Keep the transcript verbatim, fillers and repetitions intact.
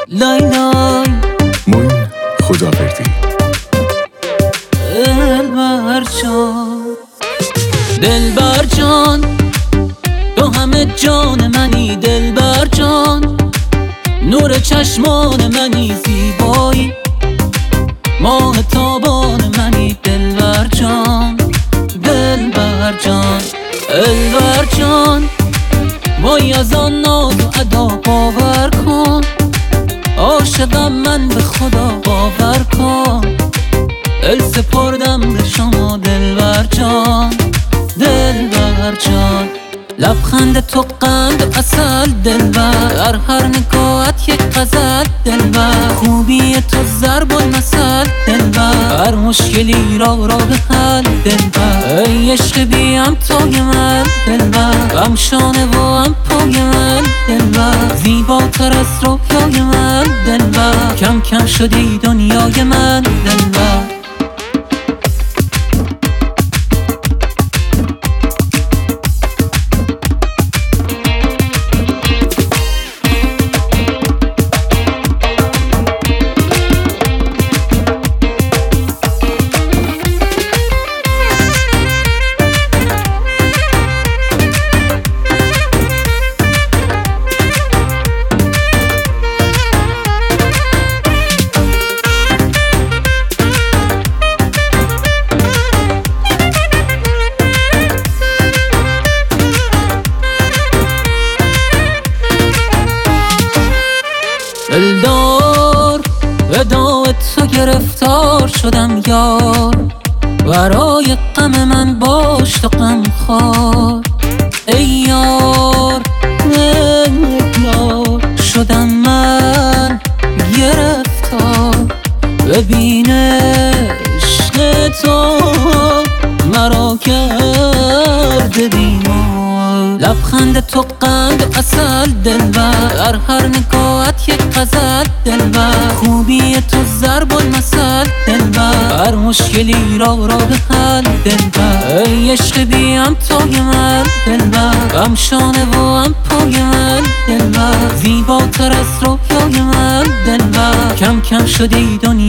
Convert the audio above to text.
لای لای موین خداوردی دلبر جان دلبر جان تو همه جان منی دلبر جان نور چشمان منی زیبایی ماه تابان منی دلبر جان دلبر جان دلبر جان وای از آن ناز و ادا باور کن عاشقم من به خدا باور کن دل سپردم به شما دلبر جان دلبر جان لبخند تو قند اصل دلبر در هر نگاهت یک غزل دلبر خوبی تو ضرب المثل دلبر هر مشکلی را راه حل دلبر ای عشق بیم توی من دلبر هم شانه و هم پای من دلبر زیباتر از رویای من دلبر کم کم شدی دنیای من دلبر دلدار وداع تو گرفتار شدم یار برای غم من باش تو غم خوار ای یار ای یار شدم من گرفتار ببین عشق تو مرا کرده بیمار لبخند تو قند اصل دلبر در هر نگاهت یک غزل دلبر خوبی تو ضرب المثل دلبر هر مشکلی را راه حل دلبر ای عشق بیم توی من دلبر هم شانه و هم پای من دلبر زیباتر از رویای من دلبر کم کم شدی دنیا